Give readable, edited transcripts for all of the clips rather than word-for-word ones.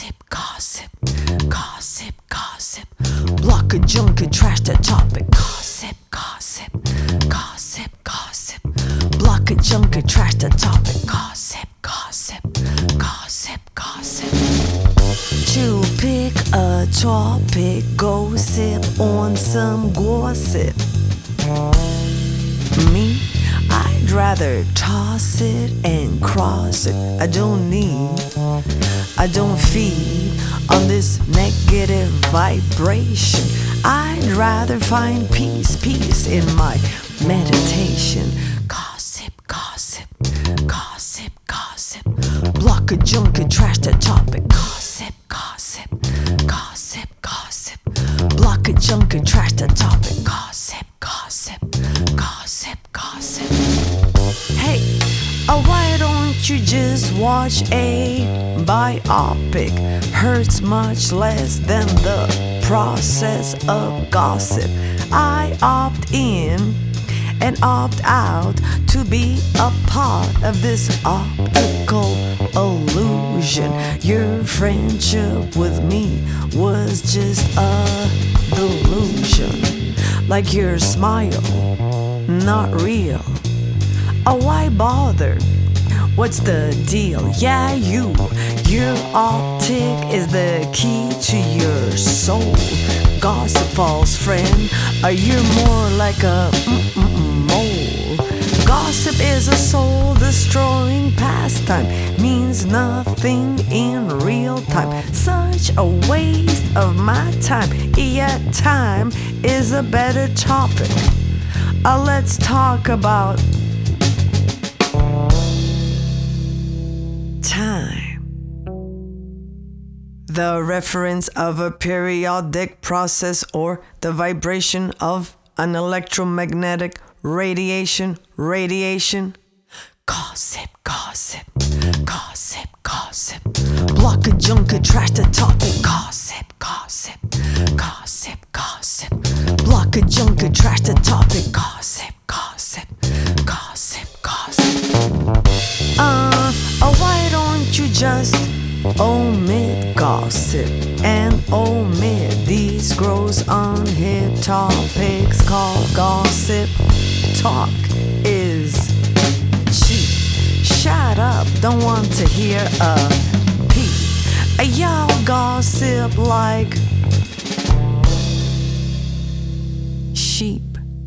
Gossip, gossip, gossip, gossip. Block a junket, trash the topic. Gossip, gossip, gossip, gossip. Block a junket, trash the topic. Gossip, gossip, gossip, gossip. To pick a topic, go sip on some gossip. Me, I'd rather toss it and cross it. I don't feed on this negative vibration. I'd rather find peace in my meditation. Gossip, gossip, gossip, gossip. Block a junket, trash the topic. Gossip, gossip, gossip, gossip. Block a junket, trash the topic. Gossip, gossip, gossip, gossip. Hey, why don't you just watch a biopic? Hurts much less than the process of gossip. I opt in and opt out to be a part of this optical illusion. Your friendship with me was just a delusion. Like your smile, not real. Why bother? What's the deal? Yeah, your optic is the key to your soul. Gossip, false friend, you're more like a mole. Gossip is a soul-destroying pastime, means nothing in real time. Such a waste of my time, yet time is a better topic. Let's talk about time. The reference of a periodic process or the vibration of an electromagnetic radiation. Gossip, gossip, gossip, gossip. Block a junket, trash the topic. Gossip, gossip, gossip, gossip. Block a junket, trash the topic. Gossip, gossip, gossip, gossip. Why don't you just omit gossip and omit these gross unhit topics called gossip? Talk is cheap. Shut up, don't want to hear a peep. Y'all gossip like sheep.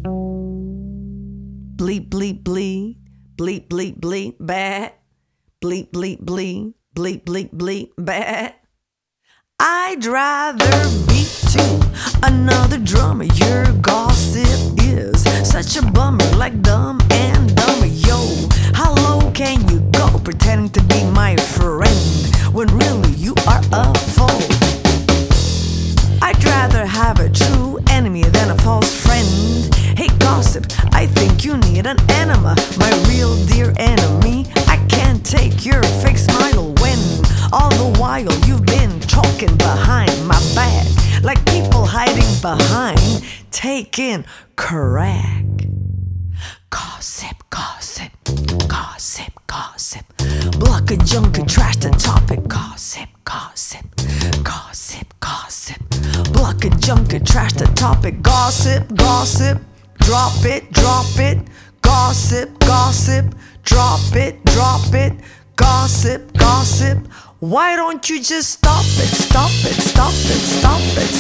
Bleep, bleep, bleep, bleep, bleep, bleep, bat. Bleep, bleep, bleep, bleep, bleep, bleep, bat. I'd rather beat to another drummer. Your gossip is such a bummer, like Dumb and Dumber. Yo, how low can you go pretending to be my friend when really you are a foe? I'd rather have a true enemy than a false friend. Hey gossip, I think you need an enema, my real dear enemy. I can't take your fake smile when all the while you've been talking behind my back, like people hiding behind taking crack. Gossip, gossip, gossip, gossip. Block a junket, trash the topic. Gossip, gossip, gossip, gossip. Block a junket, trash the topic. Gossip, gossip. Drop it, drop it. Gossip, gossip. Drop it, drop it. Gossip, gossip. Why don't you just stop it, stop it, stop it, stop it,